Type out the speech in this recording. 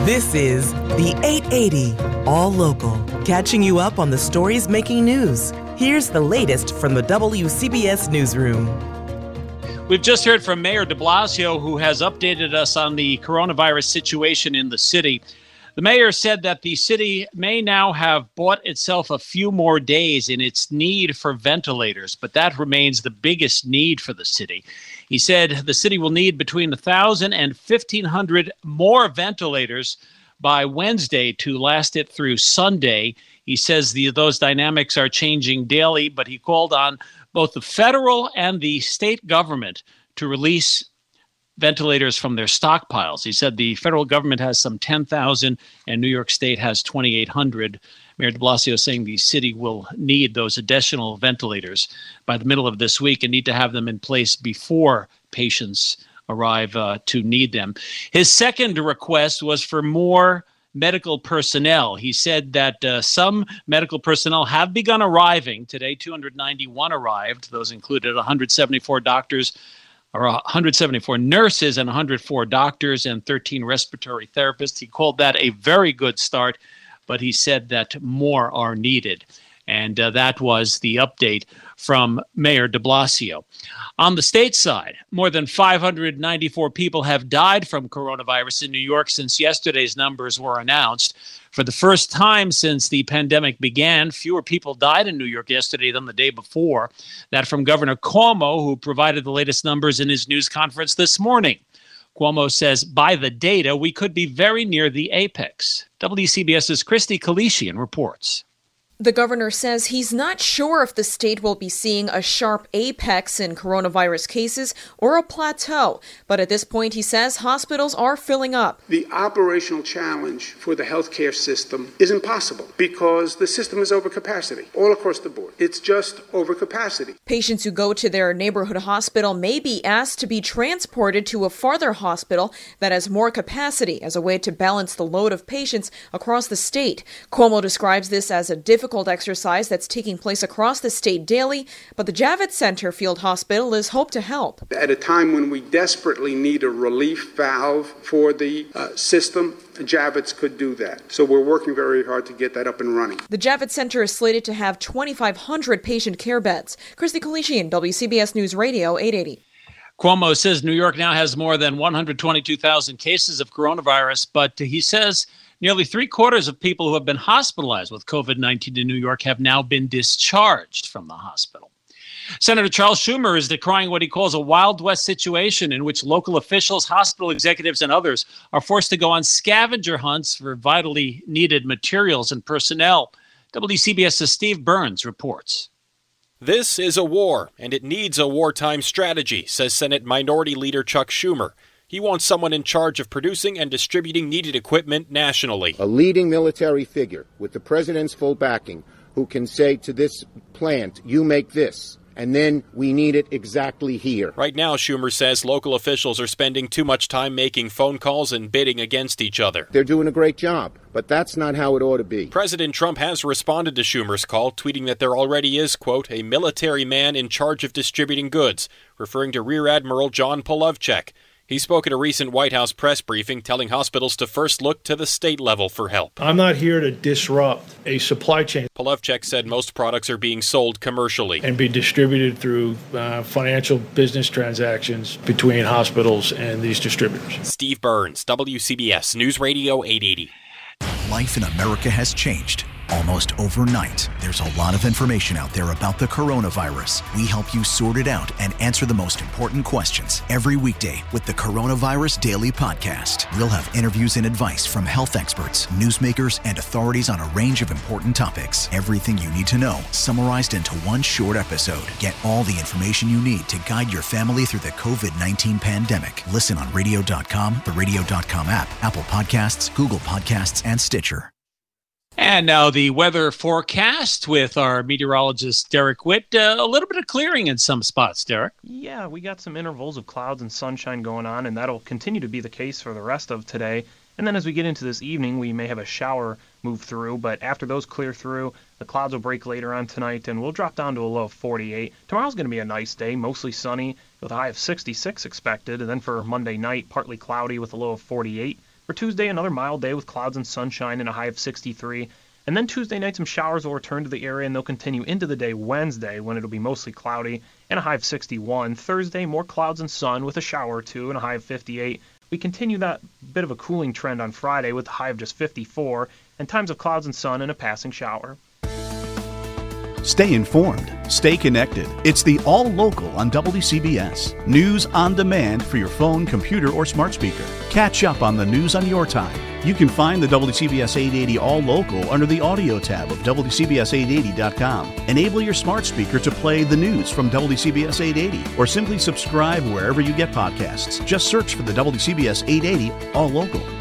This is the 880 All Local, catching you up on the stories making news. Here's the latest from the WCBS Newsroom. We've just heard from Mayor de Blasio, who has updated us on the coronavirus situation in the city. The mayor said that the city may now have bought itself a few more days in its need for ventilators, but that remains the biggest need for the city. He said the city will need between 1,000 and 1,500 more ventilators by Wednesday to last it through Sunday. He says those dynamics are changing daily, but he called on both the federal and the state government to release ventilators from their stockpiles. He said the federal government has some 10,000 and New York State has 2,800. Mayor de Blasio saying the city will need those additional ventilators by the middle of this week and need to have them in place before patients arrive to need them. His second request was for more medical personnel. He said that some medical personnel have begun arriving. Today, 291 arrived. Those included 174 doctors, or 174 nurses and 104 doctors and 13 respiratory therapists. He called that a very good start, but he said that more are needed. And that was the update from Mayor de Blasio. On the state side, more than 594 people have died from coronavirus in New York since yesterday's numbers were announced. For the first time since the pandemic began, fewer people died in New York yesterday than the day before. That from Governor Cuomo, who provided the latest numbers in his news conference this morning. Cuomo says, by the data, we could be very near the apex. WCBS's Christy Kalishian reports. The governor says he's not sure if the state will be seeing a sharp apex in coronavirus cases or a plateau. But at this point, he says hospitals are filling up. The operational challenge for the healthcare system is impossible because the system is over capacity all across the board. It's just over capacity. Patients who go to their neighborhood hospital may be asked to be transported to a farther hospital that has more capacity as a way to balance the load of patients across the state. Cuomo describes this as a difficult exercise that's taking place across the state daily, but the Javits Center Field Hospital is hoped to help. At a time when we desperately need a relief valve for the system, Javits could do that. So we're working very hard to get that up and running. The Javits Center is slated to have 2,500 patient care beds. Christy Kalishian, WCBS News Radio 880. Cuomo says New York now has more than 122,000 cases of coronavirus, but he says nearly 3/4 of people who have been hospitalized with COVID-19 in New York have now been discharged from the hospital. Senator Charles Schumer is decrying what he calls a Wild West situation in which local officials, hospital executives, and others are forced to go on scavenger hunts for vitally needed materials and personnel. WCBS's Steve Burns reports. This is a war, and it needs a wartime strategy, says Senate Minority Leader Chuck Schumer. He wants someone in charge of producing and distributing needed equipment nationally. A leading military figure with the president's full backing who can say to this plant, you make this, and then we need it exactly here. Right now, Schumer says local officials are spending too much time making phone calls and bidding against each other. They're doing a great job, but that's not how it ought to be. President Trump has responded to Schumer's call, tweeting that there already is, quote, a military man in charge of distributing goods, referring to Rear Admiral John Polovchek. He spoke at a recent White House press briefing, telling hospitals to first look to the state level for help. I'm not here to disrupt a supply chain. Polovchek said most products are being sold commercially and be distributed through financial business transactions between hospitals and these distributors. Steve Burns, WCBS News Radio 880. Life in America has changed almost overnight. There's a lot of information out there about the coronavirus. We help you sort it out and answer the most important questions every weekday with the Coronavirus Daily Podcast. We'll have interviews and advice from health experts, newsmakers, and authorities on a range of important topics. Everything you need to know, summarized into one short episode. Get all the information you need to guide your family through the COVID-19 pandemic. Listen on radio.com, the radio.com app, Apple Podcasts, Google Podcasts, and Stitcher. And now the weather forecast with our meteorologist, Derek Witt. A little bit of clearing in some spots, Derek. Yeah, we got some intervals of clouds and sunshine going on, and that'll continue to be the case for the rest of today. And then as we get into this evening, we may have a shower move through, but after those clear through, the clouds will break later on tonight, and we'll drop down to a low of 48. Tomorrow's going to be a nice day, mostly sunny, with a high of 66 expected, and then for Monday night, partly cloudy with a low of 48. For Tuesday, another mild day with clouds and sunshine and a high of 63. And then Tuesday night, some showers will return to the area, and they'll continue into the day Wednesday, when it'll be mostly cloudy and a high of 61. Thursday, more clouds and sun with a shower or two and a high of 58. We continue that bit of a cooling trend on Friday with a high of just 54, and times of clouds and sun and a passing shower. Stay informed. Stay connected. It's the All Local on WCBS. News on demand for your phone, computer, or smart speaker. Catch up on the news on your time. You can find the WCBS 880 All Local under the audio tab of WCBS880.com. Enable your smart speaker to play the news from WCBS 880 or simply subscribe wherever you get podcasts. Just search for the WCBS 880 All Local.